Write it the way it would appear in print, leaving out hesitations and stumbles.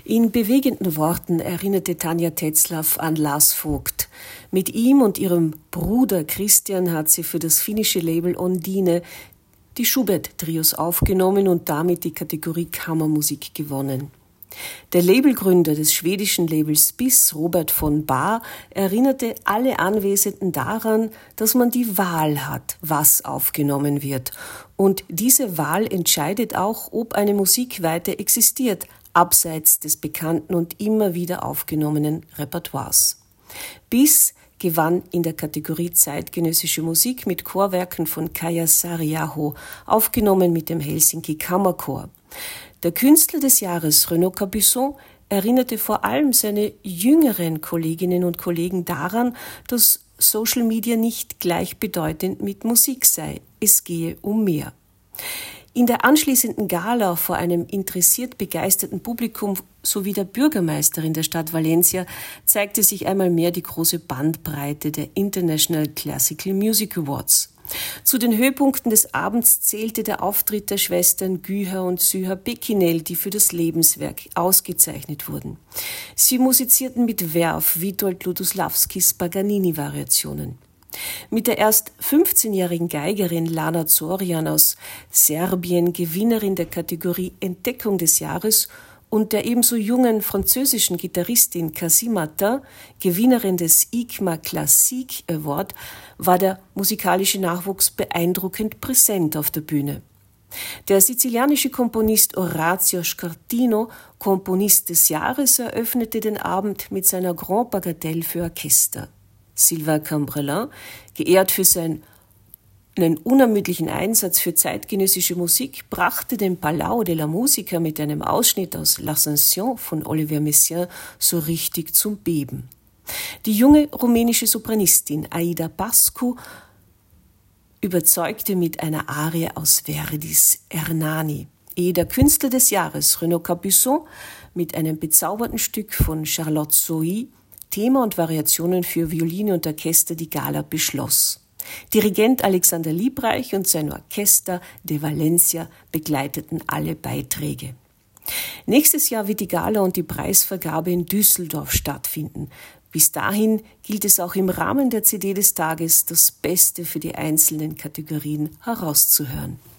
In bewegenden Worten erinnerte Tanja Tetzlaff an Lars Vogt. Mit ihm und ihrem Bruder Christian hat sie für das finnische Label Ondine die Schubert-Trios aufgenommen und damit die Kategorie Kammermusik gewonnen. Der Labelgründer des schwedischen Labels BIS, Robert von Bahr, erinnerte alle Anwesenden daran, dass man die Wahl hat, was aufgenommen wird. Und diese Wahl entscheidet auch, ob eine Musik weiter existiert, abseits des bekannten und immer wieder aufgenommenen Repertoires. BIS gewann in der Kategorie Zeitgenössische Musik mit Chorwerken von Kaija Saariaho, aufgenommen mit dem Helsinki Kammerchor. Der Künstler des Jahres, Renaud Capuçon, erinnerte vor allem seine jüngeren Kolleginnen und Kollegen daran, dass Social Media nicht gleichbedeutend mit Musik sei. Es gehe um mehr. In der anschließenden Gala vor einem interessiert begeisterten Publikum sowie der Bürgermeisterin der Stadt Valencia zeigte sich einmal mehr die große Bandbreite der International Classical Music Awards. Zu den Höhepunkten des Abends zählte der Auftritt der Schwestern Güher und Süher Bekinel, die für das Lebenswerk ausgezeichnet wurden. Sie musizierten mit Verve Witold Lutoslawskis Paganini-Variationen. Mit der erst 15-jährigen Geigerin Lana Zorian aus Serbien, Gewinnerin der Kategorie Entdeckung des Jahres, und der ebenso jungen französischen Gitarristin Cassie Martin, Gewinnerin des ICMA Classique Award, war der musikalische Nachwuchs beeindruckend präsent auf der Bühne. Der sizilianische Komponist Orazio Scartino, Komponist des Jahres, eröffnete den Abend mit seiner Grand Bagatelle für Orchester. Sylvain Cambrelin, geehrt für seinen unermüdlichen Einsatz für zeitgenössische Musik, brachte den Palau de la Musica mit einem Ausschnitt aus L'Ascension von Olivier Messiaen so richtig zum Beben. Die junge rumänische Sopranistin Aida Pascu überzeugte mit einer Arie aus Verdis Hernani, ehe der Künstler des Jahres Renaud Capuçon mit einem bezaubernden Stück von Charlotte Sohi Thema und Variationen für Violine und Orchester die Gala beschloss. Dirigent Alexander Liebreich und sein Orchester de Valencia begleiteten alle Beiträge. Nächstes Jahr wird die Gala und die Preisvergabe in Düsseldorf stattfinden. Bis dahin gilt es auch im Rahmen der CD des Tages, das Beste für die einzelnen Kategorien herauszuhören.